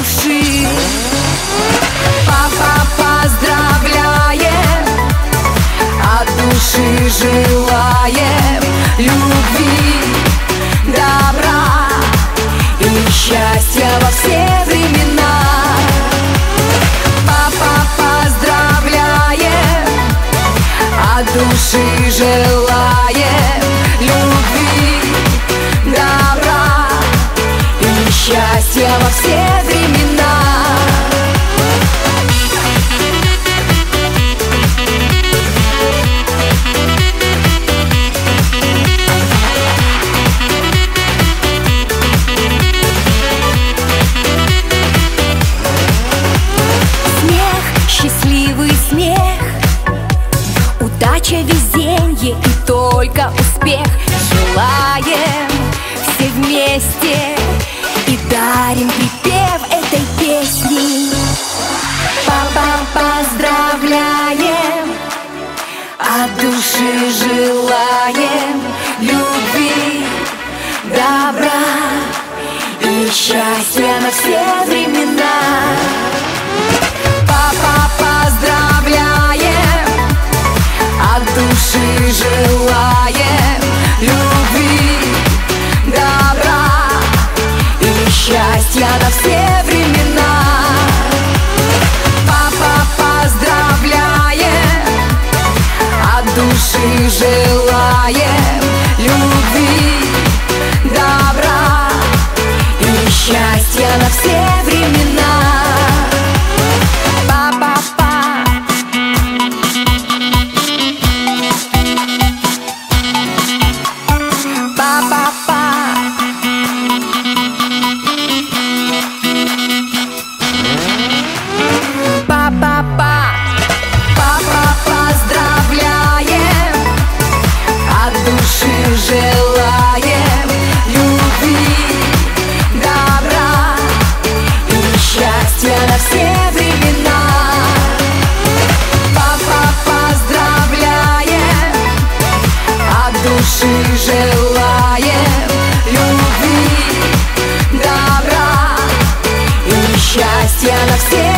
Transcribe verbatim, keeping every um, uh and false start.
души. Папа, поздравляем, от души желаем любви, добра и счастья во все времена. Папа, поздравляем, от души желаем любви, добра и счастья во все времена. Счастливый смех, удача, везенье и только успех. Желаем все вместе и дарим припев этой песни. Папа, поздравляем, от души желаем любви, добра и счастья на все времена. Папа, поздравляем, от души желаем любви, добра и счастья на все времена. Папа, поздравляем, от души желаем любви, добра и счастья на все времена. Желаем любви, добра и счастья на все времена. Папа, поздравляем, от души желаем любви, добра и счастья на все